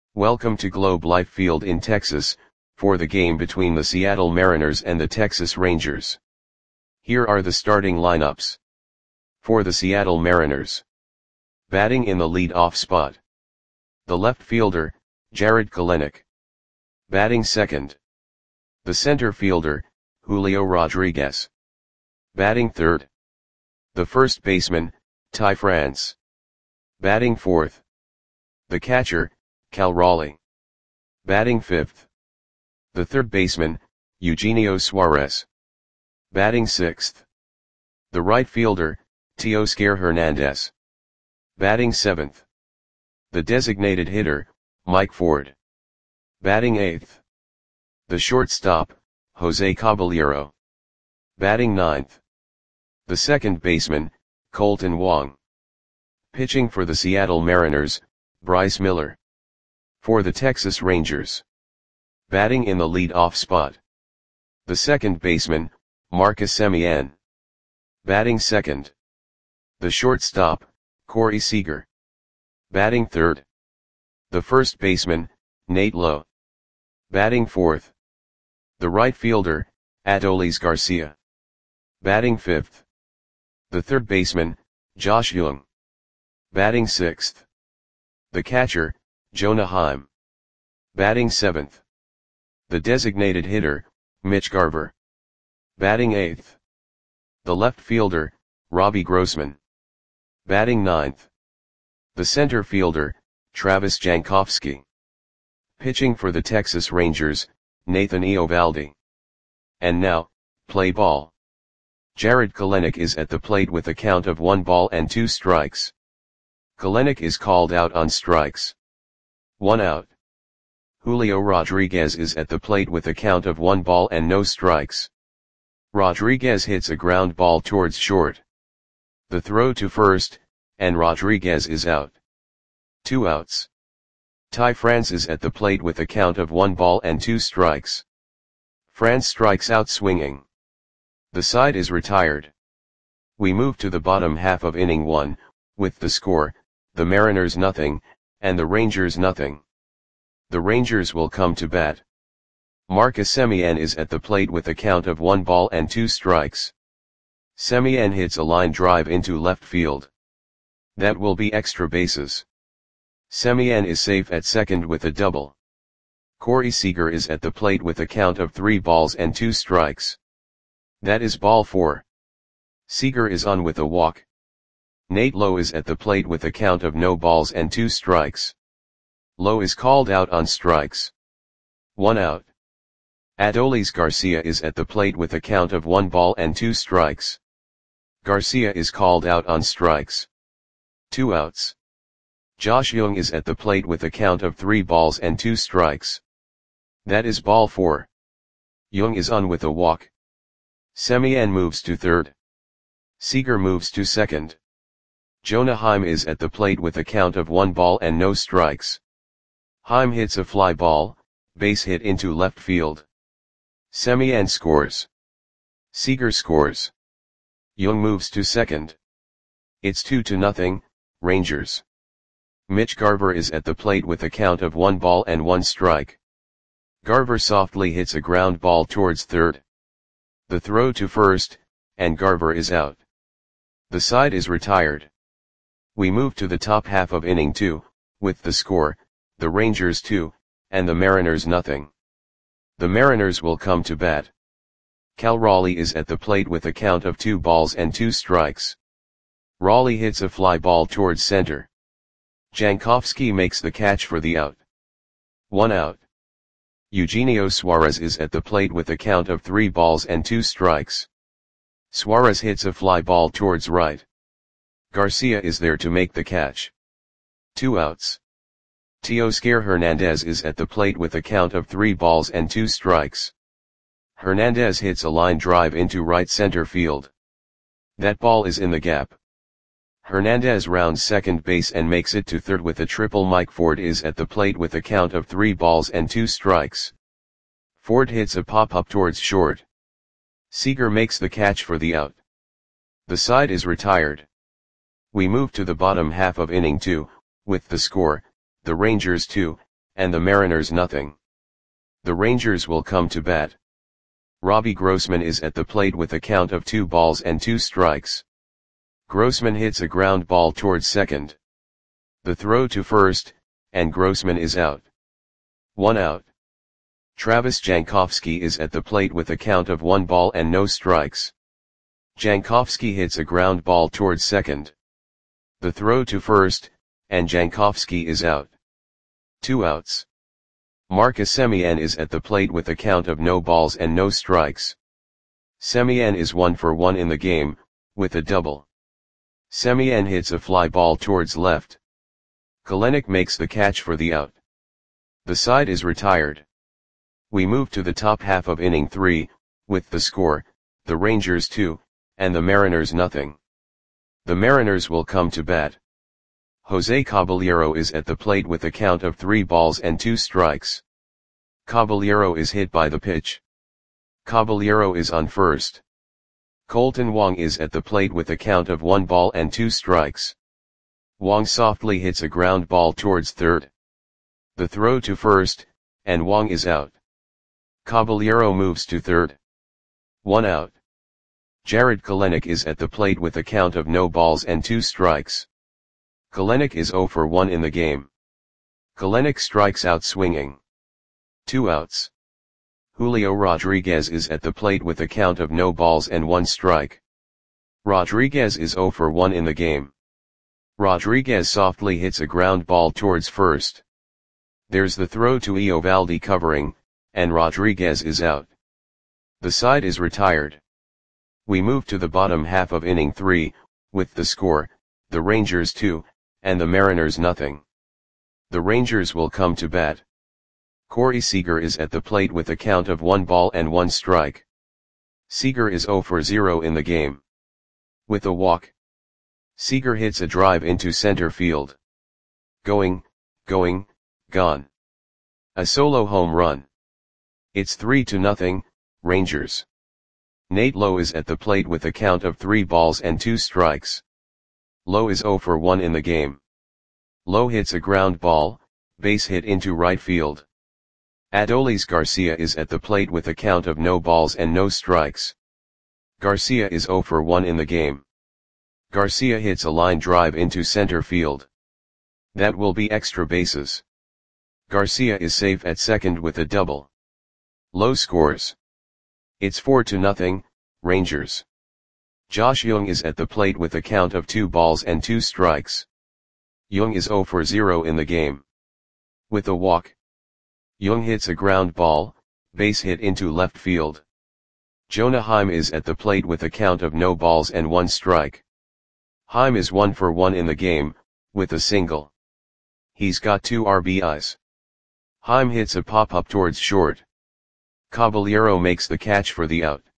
Welcome to Globe Life Field in Texas, for the game between the Seattle Mariners and the Texas Rangers. Here are the starting lineups. For the Seattle Mariners. Batting in the lead-off spot. The left fielder, Jarred Kelenic. Batting second. The center fielder, Julio Rodriguez. Batting third. The first baseman, Ty France. Batting fourth. The catcher, Cal Raleigh. Batting fifth. The third baseman, Eugenio Suarez. Batting sixth. The right fielder, Teoscar Hernandez. Batting seventh. The designated hitter, Mike Ford. Batting eighth. The shortstop, Jose Caballero. Batting ninth. The second baseman, Colton Wong. Pitching for the Seattle Mariners, Bryce Miller. For the Texas Rangers. Batting in the lead-off spot. The second baseman, Marcus Semien. Batting second. The shortstop, Corey Seager. Batting third. The first baseman, Nate Lowe. Batting fourth. The right fielder, Adolis Garcia. Batting fifth. The third baseman, Josh Jung. Batting sixth. The catcher, Jonah Heim. Batting seventh. The designated hitter, Mitch Garver. Batting eighth. The left fielder, Robbie Grossman. Batting ninth. The center fielder, Travis Jankowski. Pitching for the Texas Rangers, Nathan Eovaldi. And now, play ball. Jarred Kelenic is at the plate with a count of 1 ball and 2 strikes. Kelenic is called out on strikes. 1 out. Julio Rodriguez is at the plate with a count of 1 ball and no strikes. Rodriguez hits a ground ball towards short. The throw to first, and Rodriguez is out. 2 outs. Ty France is at the plate with a count of 1 ball and 2 strikes. France strikes out swinging. The side is retired. We move to the bottom half of inning 1, with the score, the Mariners nothing, and the Rangers nothing. The Rangers will come to bat. Marcus Semien is at the plate with a count of 1 ball and 2 strikes. Semien hits a line drive into left field. That will be extra bases. Semien is safe at second with a double. Corey Seager is at the plate with a count of 3 balls and 2 strikes. That is ball 4. Seager is on with a walk. Nate Lowe is at the plate with a count of no balls and 2 strikes. Lowe is called out on strikes. 1 out. Adolis Garcia is at the plate with a count of 1 ball and 2 strikes. Garcia is called out on strikes. 2 outs. Josh Jung is at the plate with a count of 3 balls and 2 strikes. That is ball 4. Jung is on with a walk. Semien moves to third. Seager moves to second. Jonah Heim is at the plate with a count of 1 ball and no strikes. Heim hits a fly ball, base hit into left field. Semien scores. Seager scores. Jung moves to second. It's 2-0, Rangers. Mitch Garver is at the plate with a count of 1 ball and 1 strike. Garver softly hits a ground ball towards third. The throw to first, and Garver is out. The side is retired. We move to the top half of inning 2, with the score, the Rangers 2, and the Mariners nothing. The Mariners will come to bat. Cal Raleigh is at the plate with a count of 2 balls and 2 strikes. Raleigh hits a fly ball towards center. Jankowski makes the catch for the out. 1 out. Eugenio Suarez is at the plate with a count of 3 balls and 2 strikes. Suarez hits a fly ball towards right. Garcia is there to make the catch. 2 outs. Teoscar Hernandez is at the plate with a count of 3 balls and 2 strikes. Hernandez hits a line drive into right center field. That ball is in the gap. Hernandez rounds second base and makes it to third with a triple. Mike Ford is at the plate with a count of 3 balls and 2 strikes. Ford hits a pop-up towards short. Seager makes the catch for the out. The side is retired. We move to the bottom half of inning 2, with the score, the Rangers 2, and the Mariners nothing. The Rangers will come to bat. Robbie Grossman is at the plate with a count of 2 balls and 2 strikes. Grossman hits a ground ball towards second. The throw to first, and Grossman is out. 1 out. Travis Jankowski is at the plate with a count of 1 ball and no strikes. Jankowski hits a ground ball towards second. The throw to first, and Jankowski is out. 2 outs. Marcus Semien is at the plate with a count of no balls and no strikes. Semien is 1 for 1 in the game, with a double. Semien hits a fly ball towards left. Kelenic makes the catch for the out. The side is retired. We move to the top half of inning 3, with the score, the Rangers 2, and the Mariners nothing. The Mariners will come to bat. Jose Caballero is at the plate with a count of 3 balls and 2 strikes. Caballero is hit by the pitch. Caballero is on first. Colton Wong is at the plate with a count of 1 ball and 2 strikes. Wong softly hits a ground ball towards third. The throw to first, and Wong is out. Caballero moves to third. 1 out. Jarred Kelenic is at the plate with a count of no balls and 2 strikes. Kelenic is 0 for 1 in the game. Kelenic strikes out swinging. 2 outs. Julio Rodriguez is at the plate with a count of no balls and 1 strike. Rodriguez is 0 for 1 in the game. Rodriguez softly hits a ground ball towards first. There's the throw to Eovaldi covering, and Rodriguez is out. The side is retired. We move to the bottom half of inning 3, with the score, the Rangers 2, and the Mariners nothing. The Rangers will come to bat. Corey Seager is at the plate with a count of 1 ball and 1 strike. Seager is 0 for 0 in the game. With a walk, Seager hits a drive into center field. Going, gone. A solo home run. It's 3-0, Rangers. Nate Lowe is at the plate with a count of 3 balls and 2 strikes. Lowe is 0 for 1 in the game. Lowe hits a ground ball, base hit into right field. Adolis Garcia is at the plate with a count of no balls and no strikes. Garcia is 0 for 1 in the game. Garcia hits a line drive into center field. That will be extra bases. Garcia is safe at second with a double. Lowe scores. It's 4-0, Rangers. Josh Jung is at the plate with a count of 2 balls and 2 strikes. Jung is 0 for 0 in the game. With a walk, Jung hits a ground ball, base hit into left field. Jonah Heim is at the plate with a count of no balls and 1 strike. Heim is 1 for 1 in the game, with a single. He's got 2 RBIs. Heim hits a pop-up towards short. Caballero makes the catch for the out.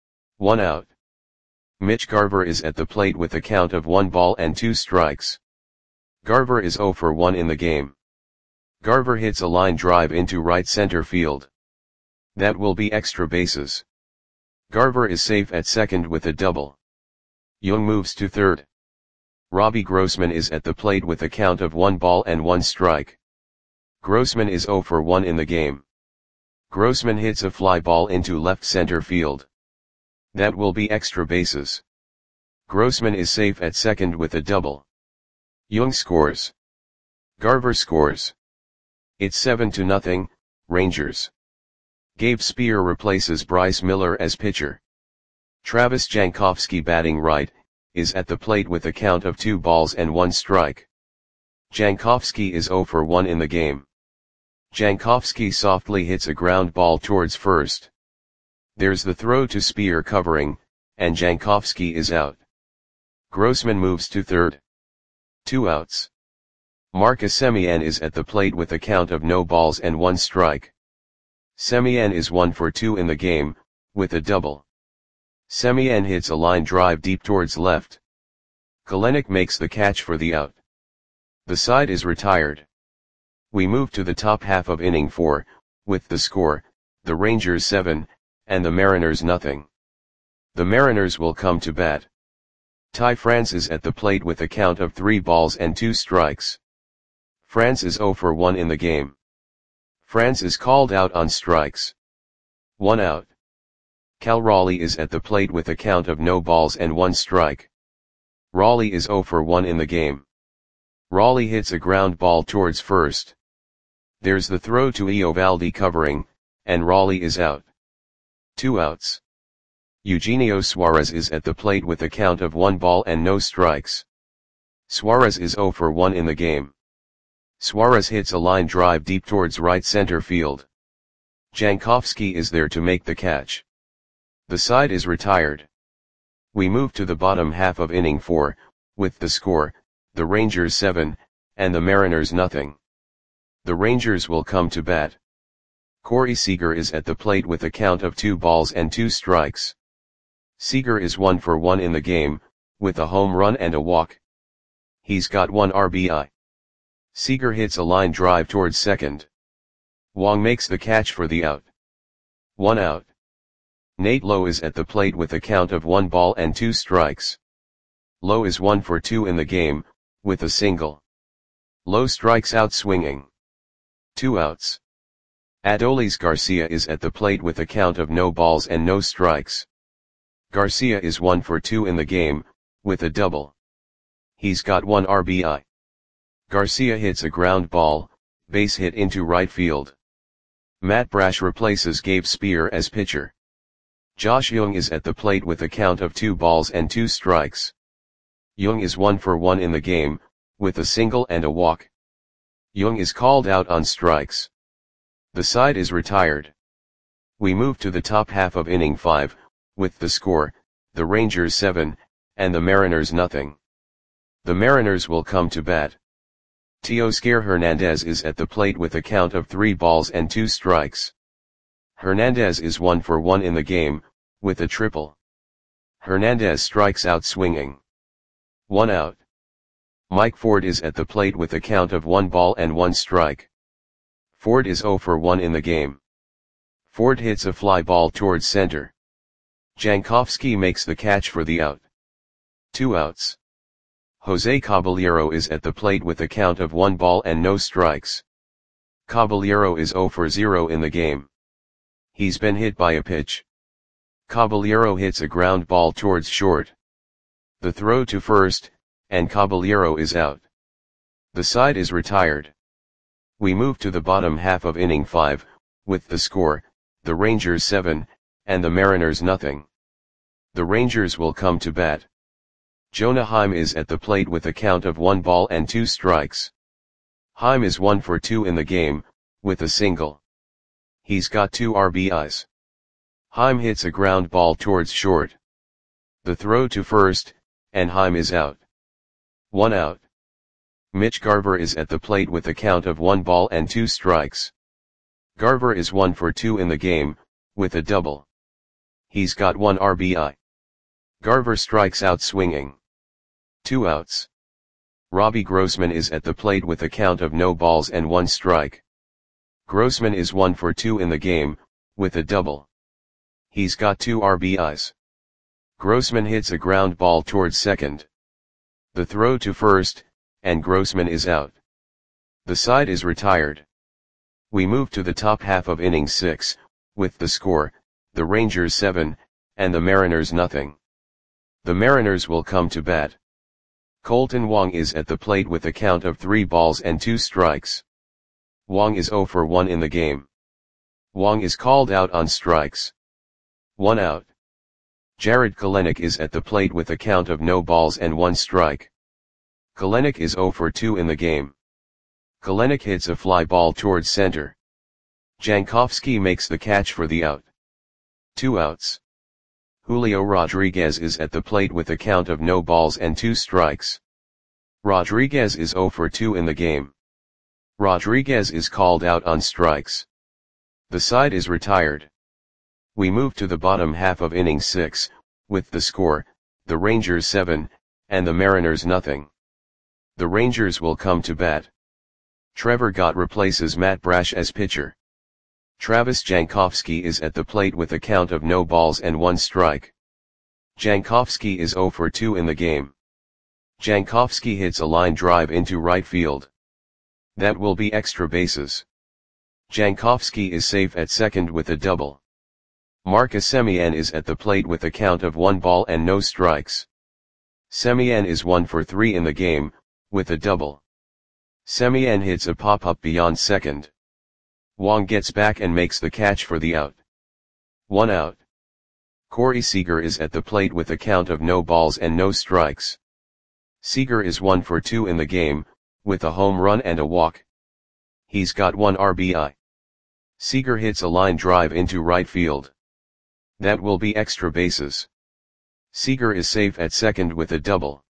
1 out. Mitch Garver is at the plate with a count of 1 ball and 2 strikes. Garver is 0 for 1 in the game. Garver hits a line drive into right center field. That will be extra bases. Garver is safe at second with a double. Jung moves to third. Robbie Grossman is at the plate with a count of 1 ball and 1 strike. Grossman is 0 for 1 in the game. Grossman hits a fly ball into left center field. That will be extra bases. Grossman is safe at second with a double. Jung scores. Garver scores. It's 7-0, Rangers. Gabe Spear replaces Bryce Miller as pitcher. Travis Jankowski batting right, is at the plate with a count of 2 balls and 1 strike. Jankowski is 0 for 1 in the game. Jankowski softly hits a ground ball towards first. There's the throw to Spear covering, and Jankowski is out. Grossman moves to third. 2 outs. Marcus Semien is at the plate with a count of no balls and 1 strike. Semien is 1 for 2 in the game, with a double. Semien hits a line drive deep towards left. Kelenic makes the catch for the out. The side is retired. We move to the top half of inning 4, with the score, the Rangers 7, and the Mariners nothing. The Mariners will come to bat. Ty France is at the plate with a count of 3 balls and 2 strikes. France is 0 for 1 in the game. France is called out on strikes. 1 out. Cal Raleigh is at the plate with a count of no balls and 1 strike. Raleigh is 0 for 1 in the game. Raleigh hits a ground ball towards first. There's the throw to Eovaldi covering, and Raleigh is out. 2 outs. Eugenio Suarez is at the plate with a count of 1 ball and no strikes. Suarez is 0 for 1 in the game. Suarez hits a line drive deep towards right center field. Jankowski is there to make the catch. The side is retired. We move to the bottom half of inning 4, with the score, the Rangers 7, and the Mariners nothing. The Rangers will come to bat. Corey Seager is at the plate with a count of 2 balls and 2 strikes. Seager is 1 for 1 in the game, with a home run and a walk. He's got 1 RBI. Seager hits a line drive towards second. Wong makes the catch for the out. 1 out. Nate Lowe is at the plate with a count of 1 ball and 2 strikes. Lowe is 1 for 2 in the game, with a single. Lowe strikes out swinging. 2 outs. Adolis Garcia is at the plate with a count of no balls and no strikes. Garcia is 1 for 2 in the game, with a double. He's got 1 RBI. Garcia hits a ground ball, base hit into right field. Matt Brash replaces Gabe Spear as pitcher. Josh Jung is at the plate with a count of 2 balls and 2 strikes. Jung is 1 for 1 in the game, with a single and a walk. Jung is called out on strikes. The side is retired. We move to the top half of inning 5, with the score, the Rangers 7, and the Mariners nothing. The Mariners will come to bat. Teoscar Hernandez is at the plate with a count of 3 balls and 2 strikes. Hernandez is 1 for 1 in the game, with a triple. Hernandez strikes out swinging. 1 out. Mike Ford is at the plate with a count of 1 ball and 1 strike. Ford is 0 for 1 in the game. Ford hits a fly ball towards center. Jankowski makes the catch for the out. 2 outs. Jose Caballero is at the plate with a count of 1 ball and no strikes. Caballero is 0 for 0 in the game. He's been hit by a pitch. Caballero hits a ground ball towards short. The throw to first, and Caballero is out. The side is retired. We move to the bottom half of inning 5, with the score, the Rangers 7, and the Mariners nothing. The Rangers will come to bat. Jonah Heim is at the plate with a count of 1 ball and 2 strikes. Heim is 1 for 2 in the game, with a single. He's got 2 RBIs. Heim hits a ground ball towards short. The throw to first, and Heim is out. 1 out. Mitch Garver is at the plate with a count of 1 ball and 2 strikes. Garver is 1 for 2 in the game, with a double. He's got 1 RBI. Garver strikes out swinging. 2 outs. Robbie Grossman is at the plate with a count of no balls and 1 strike. Grossman is 1 for 2 in the game, with a double. He's got 2 RBIs. Grossman hits a ground ball towards second. The throw to first, and Grossman is out. The side is retired. We move to the top half of inning 6, with the score, the Rangers 7, and the Mariners nothing. The Mariners will come to bat. Colton Wong is at the plate with a count of 3 balls and 2 strikes. Wong is 0 for 1 in the game. Wong is called out on strikes. 1 out. Jared Kelenic is at the plate with a count of no balls and 1 strike. Kelenic is 0 for 2 in the game. Kelenic hits a fly ball towards center. Jankowski makes the catch for the out. 2 outs. Julio Rodriguez is at the plate with a count of no balls and 2 strikes. Rodriguez is 0 for 2 in the game. Rodriguez is called out on strikes. The side is retired. We move to the bottom half of inning 6, with the score, the Rangers 7, and the Mariners nothing. The Rangers will come to bat. Trevor Gott replaces Matt Brash as pitcher. Travis Jankowski is at the plate with a count of no balls and 1 strike. Jankowski is 0 for 2 in the game. Jankowski hits a line drive into right field. That will be extra bases. Jankowski is safe at second with a double. Marcus Semien is at the plate with a count of 1 ball and no strikes. Semien is 1 for 3 in the game, with a double. Semien hits a pop-up beyond second. Wong gets back and makes the catch for the out. 1 out. Corey Seager is at the plate with a count of no balls and no strikes. Seager is 1 for 2 in the game, with a home run and a walk. He's got 1 RBI. Seager hits a line drive into right field. That will be extra bases. Seager is safe at second with a double.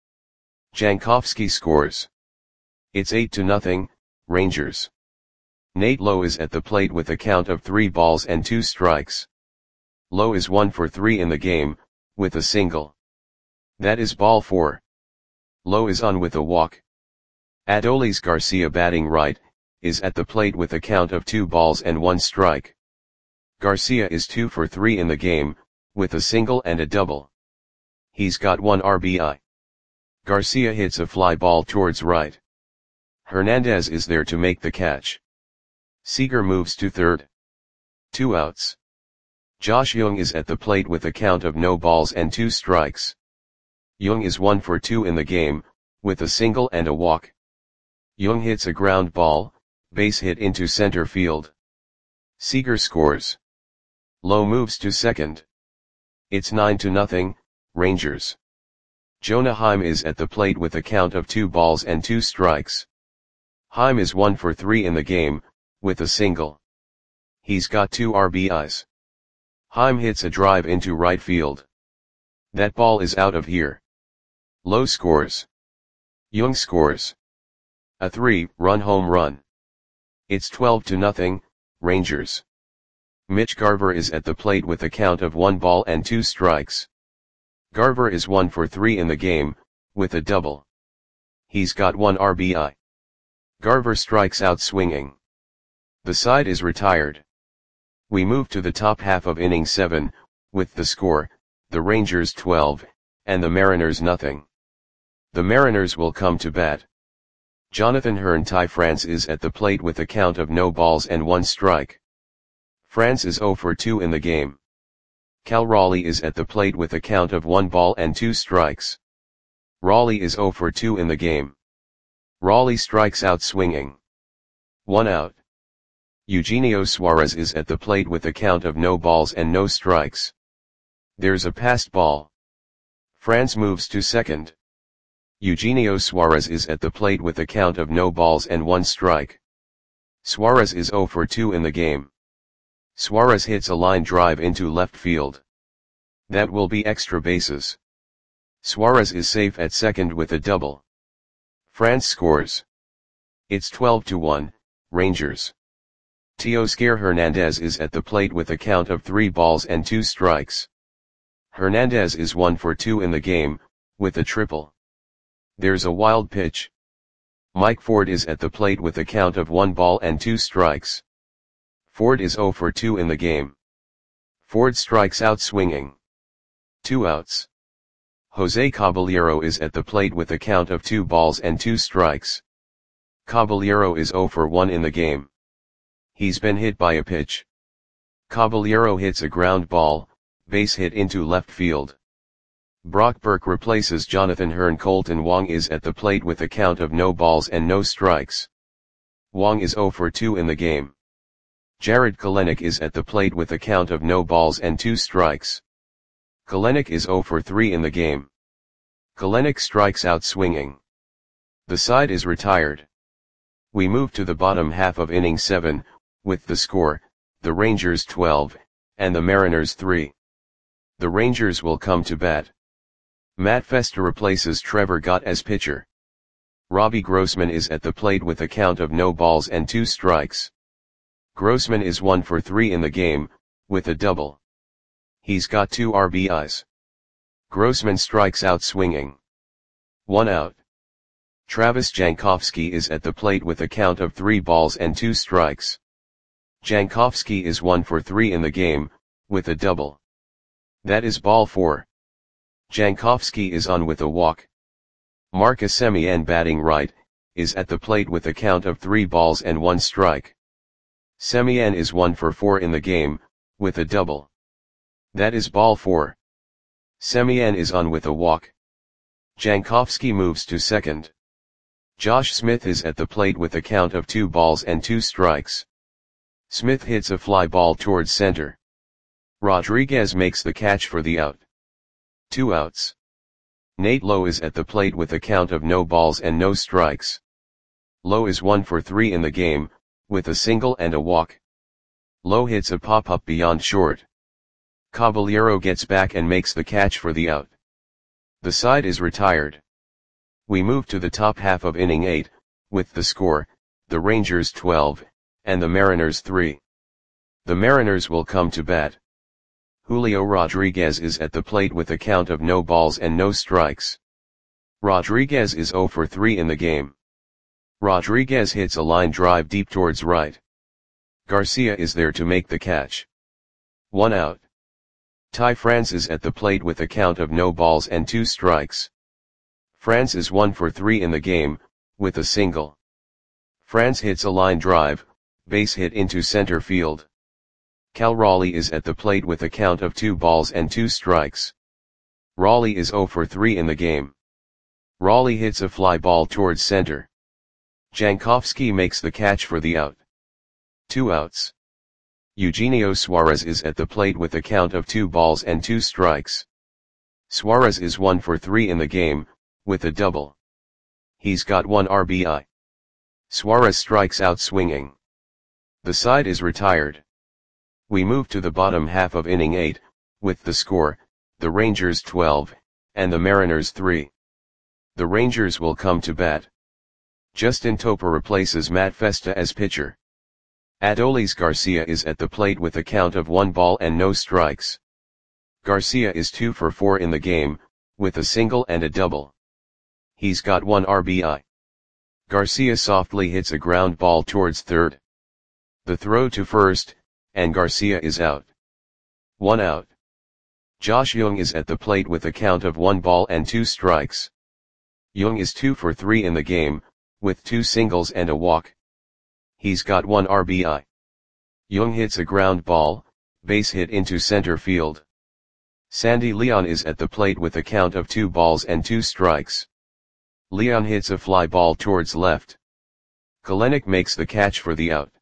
Jankowski scores. It's 8-0, Rangers. Nate Lowe is at the plate with a count of 3 balls and 2 strikes. Lowe is 1 for 3 in the game, with a single. That is ball 4. Lowe is on with a walk. Adolis Garcia, batting right, is at the plate with a count of 2 balls and 1 strike. Garcia is 2 for 3 in the game, with a single and a double. He's got 1 RBI. Garcia hits a fly ball towards right. Hernandez is there to make the catch. Seager moves to third. 2 outs. Josh Jung is at the plate with a count of no balls and 2 strikes. Jung is 1 for 2 in the game, with a single and a walk. Jung hits a ground ball, base hit into center field. Seager scores. Lowe moves to second. It's 9-0, Rangers. Jonah Heim is at the plate with a count of 2 balls and 2 strikes. Heim is 1 for 3 in the game, with a single. He's got 2 RBIs. Heim hits a drive into right field. That ball is out of here. Lowe scores. Jung scores. A 3-run home run. It's 12-0, Rangers. Mitch Garver is at the plate with a count of 1 ball and 2 strikes. Garver is 1 for 3 in the game, with a double. He's got 1 RBI. Garver strikes out swinging. The side is retired. We move to the top half of inning 7, with the score, the Rangers 12, and the Mariners nothing. The Mariners will come to bat. Jonathan Hearn Ty France is at the plate with a count of no balls and 1 strike. France is 0 for 2 in the game. Cal Raleigh is at the plate with a count of 1 ball and 2 strikes. Raleigh is 0 for 2 in the game. Raleigh strikes out swinging. 1 out. Eugenio Suarez is at the plate with a count of no balls and no strikes. There's a passed ball. France moves to second. Eugenio Suarez is at the plate with a count of no balls and 1 strike. Suarez is 0 for 2 in the game. Suarez hits a line drive into left field. That will be extra bases. Suarez is safe at second with a double. France scores. It's 12-1, Rangers. Teoscar Hernandez is at the plate with a count of 3 balls and 2 strikes. Hernandez is 1 for 2 in the game, with a triple. There's a wild pitch. Mike Ford is at the plate with a count of 1 ball and 2 strikes. Ford is 0 for 2 in the game. Ford strikes out swinging. 2 outs. Jose Caballero is at the plate with a count of 2 balls and 2 strikes. Caballero is 0 for 1 in the game. He's been hit by a pitch. Caballero hits a ground ball, base hit into left field. Brock Burke replaces Jonathan Hearn. Colton Wong is at the plate with a count of no balls and no strikes. Wong is 0 for 2 in the game. Jared Kelenic is at the plate with a count of no balls and 2 strikes. Kelenic is 0 for 3 in the game. Kelenic strikes out swinging. The side is retired. We move to the bottom half of inning 7, with the score, the Rangers 12, and the Mariners 3. The Rangers will come to bat. Matt Festa replaces Trevor Gott as pitcher. Robbie Grossman is at the plate with a count of no balls and 2 strikes. Grossman is 1 for 3 in the game, with a double. He's got 2 RBIs. Grossman strikes out swinging. 1 out. Travis Jankowski is at the plate with a count of 3 balls and 2 strikes. Jankowski is 1 for 3 in the game, with a double. That is ball 4. Jankowski is on with a walk. Marcus Semien, batting right, is at the plate with a count of 3 balls and 1 strike. Semien is 1 for 4 in the game, with a double. That is ball 4. Semien is on with a walk. Jankowski moves to second. Josh Smith is at the plate with a count of 2 balls and 2 strikes. Smith hits a fly ball towards center. Rodriguez makes the catch for the out. 2 outs. Nate Lowe is at the plate with a count of no balls and no strikes. Lowe is 1 for 3 in the game, with a single and a walk. Lowe hits a pop-up beyond short. Caballero gets back and makes the catch for the out. The side is retired. We move to the top half of inning 8, with the score, the Rangers 12, and the Mariners 3. The Mariners will come to bat. Julio Rodriguez is at the plate with a count of no balls and no strikes. Rodriguez is 0 for 3 in the game. Rodriguez hits a line drive deep towards right. Garcia is there to make the catch. 1 out. Ty France is at the plate with a count of no balls and 2 strikes. France is 1 for 3 in the game, with a single. France hits a line drive, base hit into center field. Cal Raleigh is at the plate with a count of 2 balls and 2 strikes. Raleigh is 0 for 3 in the game. Raleigh hits a fly ball towards center. Jankowski makes the catch for the out. 2 outs. Eugenio Suarez is at the plate with a count of 2 balls and 2 strikes. Suarez is 1 for 3 in the game, with a double. He's got 1 RBI. Suarez strikes out swinging. The side is retired. We move to the bottom half of inning 8, with the score, the Rangers 12, and the Mariners 3. The Rangers will come to bat. Justin Topa replaces Matt Festa as pitcher. Adolis Garcia is at the plate with a count of 1 ball and no strikes. Garcia is 2 for 4 in the game, with a single and a double. He's got 1 RBI. Garcia softly hits a ground ball towards third. The throw to first, and Garcia is out. 1 out. Josh Jung is at the plate with a count of 1 ball and 2 strikes. Jung is 2 for 3 in the game, with 2 singles and a walk. He's got 1 RBI. Jung hits a ground ball, base hit into center field. Sandy Leon is at the plate with a count of 2 balls and 2 strikes. Leon hits a fly ball towards left. Kelenic makes the catch for the out.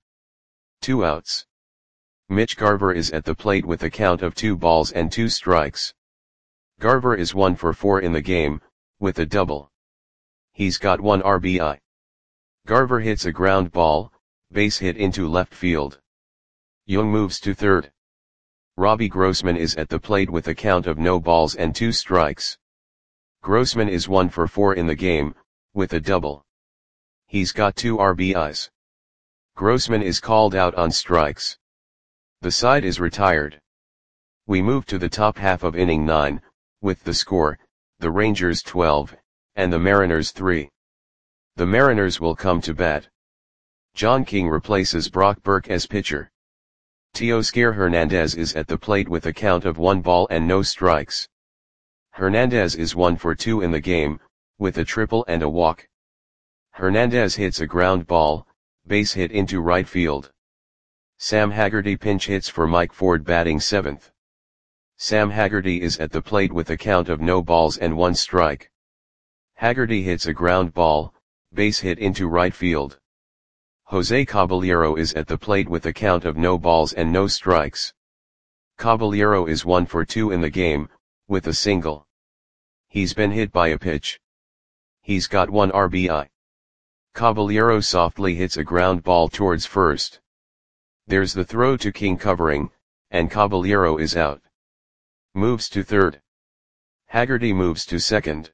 2 outs. Mitch Garver is at the plate with a count of 2 balls and 2 strikes. Garver is 1 for 4 in the game, with a double. He's got 1 RBI. Garver hits a ground ball, base hit into left field. Jung moves to third. Robbie Grossman is at the plate with a count of no balls and 2 strikes. Grossman is 1 for 4 in the game, with a double. He's got 2 RBIs. Grossman is called out on strikes. The side is retired. We move to the top half of inning 9, with the score, the Rangers 12, and the Mariners 3. The Mariners will come to bat. John King replaces Brock Burke as pitcher. Teoscar Hernandez is at the plate with a count of 1 ball and no strikes. Hernandez is 1 for 2 in the game, with a triple and a walk. Hernandez hits a ground ball, base hit into right field. Sam Haggerty pinch hits for Mike Ford batting 7th. Sam Haggerty is at the plate with a count of no balls and 1 strike. Haggerty hits a ground ball, base hit into right field. Jose Caballero is at the plate with a count of no balls and no strikes. Caballero is 1 for 2 in the game, with a single. He's been hit by a pitch. He's got 1 RBI. Caballero softly hits a ground ball towards first. There's the throw to King covering, and Caballero is out. Moves to third. Haggerty moves to second.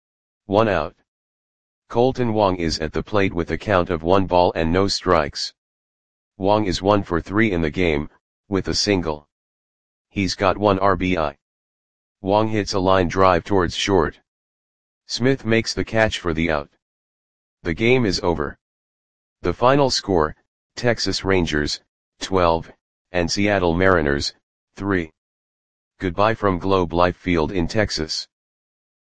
1 out. Colton Wong is at the plate with a count of 1 ball and no strikes. Wong is 1 for 3 in the game, with a single. He's got 1 RBI. Wong hits a line drive towards short. Smith makes the catch for the out. The game is over. The final score, Texas Rangers, 12, and Seattle Mariners, 3. Goodbye from Globe Life Field in Texas.